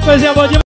coisinha boa demais.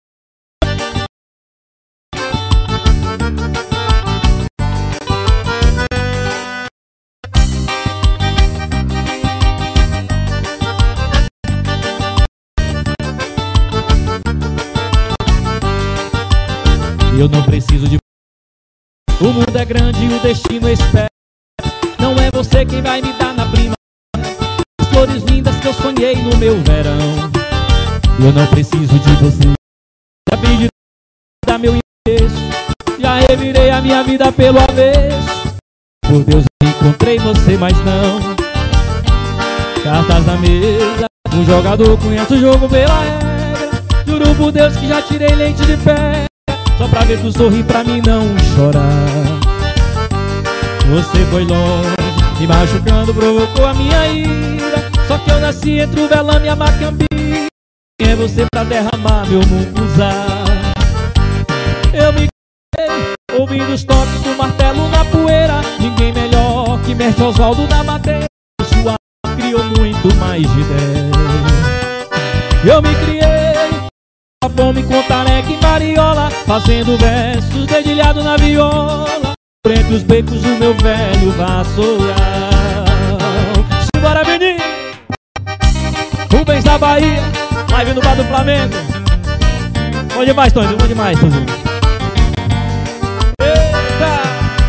Eu não preciso de... O mundo é grande e o destino espera. Não é você quem vai me dar na primavera as flores lindas que eu sonhei no meu verão. Eu não preciso de você. Já pedi dar meu endereço, já revirei a minha vida pelo avesso. Por Deus eu encontrei você, mas não. Cartas na mesa, um jogador conhece o jogo pela regra. Juro por Deus que já tirei leite de pé, só pra ver tu sorrir, pra mim não chorar. Você foi longe, me machucando, provocou a minha ira. Só que eu nasci entre o velame e a macambira. Quem é você pra derramar meu mucuzá? Eu me criei ouvindo os toques do martelo na poeira. Ninguém melhor que Mestre Oswaldo da madeira. Sua criou muito mais de 10. Eu me criei a fome com tareca e mariola, fazendo versos dedilhado na viola. Por entre os becos o meu velho vassourão. Simbora, menino! Rubens da Bahia, live no bar do Flamengo. Bom demais, Tonho, bom demais, Tonho. Eita!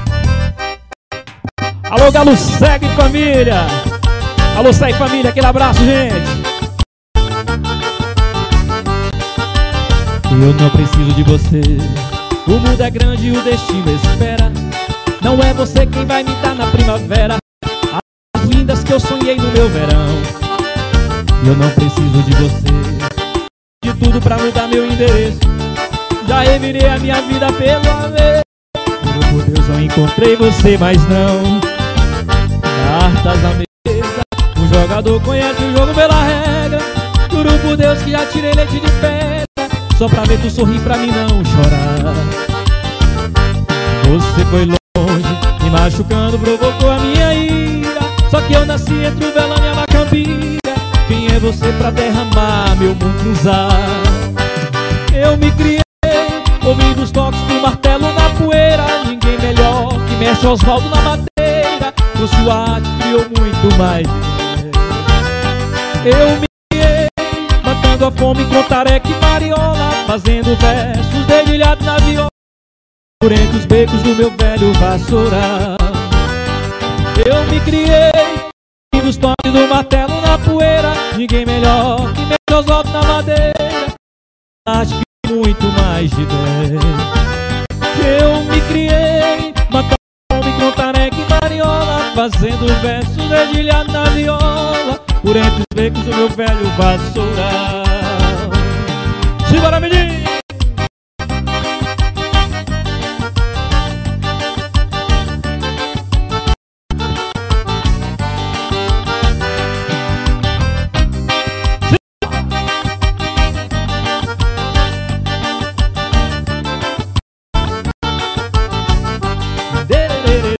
Alô, Galo Segue família. Alô, Segue família, aquele abraço, gente. Eu não preciso de você. O mundo é grande e o destino espera. Não é você quem vai me dar na primavera as lindas que eu sonhei no meu verão. Eu não preciso de você, de tudo pra mudar meu endereço. Já revirei a minha vida pelo avesso. Por Deus eu encontrei você, mas não. Cartas na mesa, o jogador conhece o jogo pela regra. Juro por Deus que já tirei leite de pedra, só pra ver tu sorrir, pra mim não chorar. Você foi longe, me machucando, provocou a minha ira. Só que eu nasci entre o velame e a macambira. Quem é você pra derramar meu mucuzá? Eu me criei ouvindo os toques do martelo na poeira. Ninguém melhor que Mestre Oswaldo na madeira. Com sua arte criou muito mais. Eu me criei matando a fome com tareca e mariola, fazendo versos dedilhados na viola. Por entre os becos do meu velho vassourão. Eu me criei ouvindo os toques do martelo na poeira. Ninguém melhor que Mestre Oswaldo na madeira. Acho que muito mais de 10. Eu me criei matando a fome com tareca e mariola, fazendo versos dedilhados na viola. Por entre os becos do meu velho vassourão. Simbora, menino!